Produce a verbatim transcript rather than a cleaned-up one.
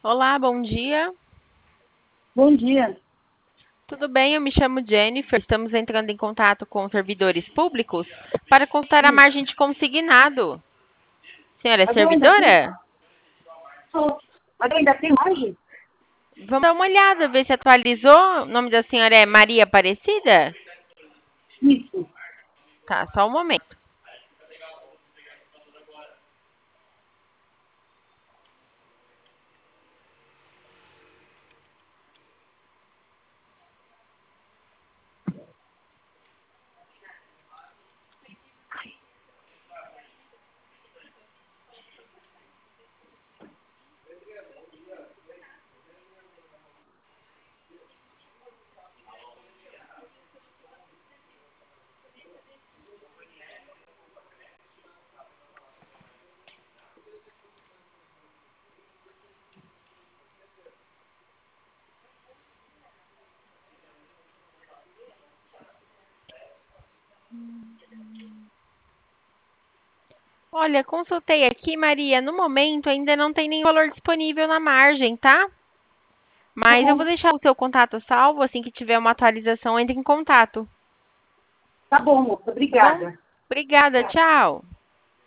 Olá, bom dia. Bom dia. Tudo bem? Eu me chamo Jennifer. Estamos entrando em contato com servidores públicos para consultar a Sim. margem de consignado. Senhora, é Mas eu ainda tenho. servidora? Sou. Mas eu ainda tenho margem? Vamos dar uma olhada, ver se atualizou. O nome da senhora é Maria Aparecida? Isso. Tá, só um momento. Olha, consultei aqui, Maria. No momento ainda não tem nenhum valor disponível na margem, tá? Tá Mas eu vou bom. deixar o seu contato salvo. Assim que tiver uma atualização, entre em contato. Tá bom, moça. Tá bom? Obrigada. Obrigada, Tchau. tchau.